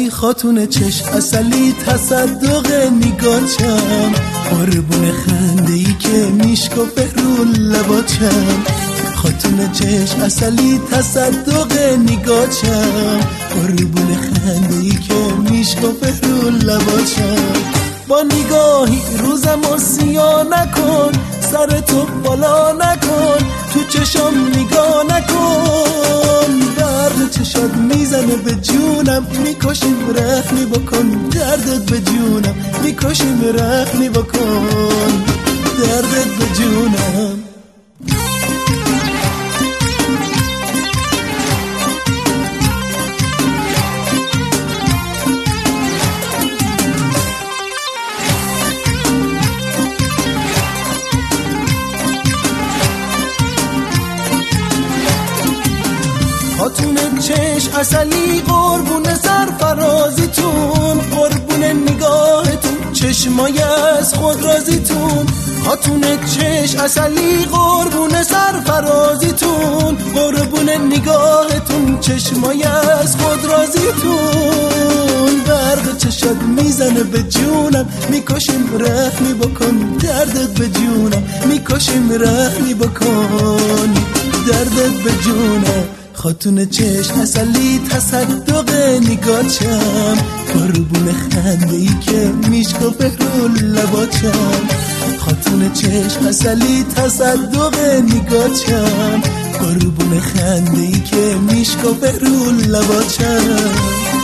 ای خاتون چشم اصلی تصدق نگاچم، قربون خنده ای که میشکفه رو لباچم. خاتون چشم اصلی تصدق نگاچم، قربون خنده ای که میشکفه رو لباچم. با نگاهی روزمو سیاه نکن، سر تو بالا نکن، تو چشم نگاه نکن. درد چشات میزنه به جونم، میکشیم رحمی بکن. دردت به جونم میکشیم رحمی بکن. دردت به جونم. خاتون چشم اصلی قربون سرفرازیتون، قربون نگاهتون چشمای از خود رازیتون. خاتون چشم اصلی قربون سرفرازیتون، قربون نگاهتون چشمای از خود رازیتون. برق چشات میزنه به جونم، میکشیم رحمی بکن. دردت به جونم میکشیم رحمی بکن. دردت به جونم. خاتون چشم اصلی تصدق نگاچم، قربون خنده ای که میشکفه رو لباچم. خاتون چشم اصلی تصدق نگاچم، قربون خنده ای که میشکفه رو لباچم.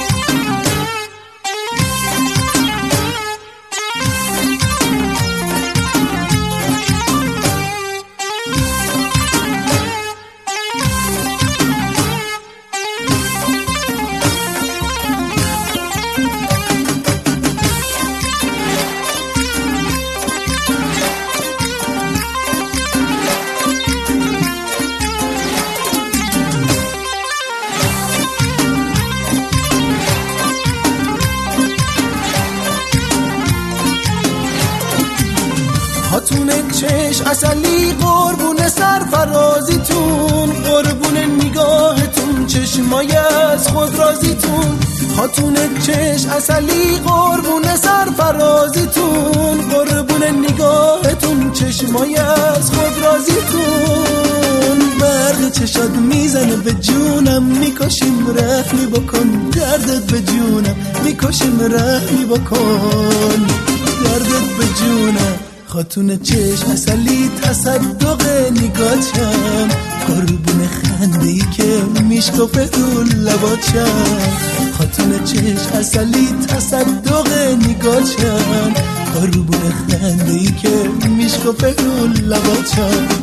خاتون چشم اصلی قربون سرفرازیتون، قربون نگاهتون چشمای از خود رازیتون. خاتون چشم اصلی قربون سرفرازیتون، قربون نگاهتون چشمای از خود رازیتون. برق چشات میزنه به جونم، میکشیم رحمی بکن. دردت به جونم میکشیم رحمی بکن. دردت به جونم. خاتون چشم اصلی تصدق نگاچم، قربون خنده ای که میشکفه رو لباچم. خاتون چشم اصلی تصدق نگاچم، قربون خنده ای که میشکفه رو لباچم.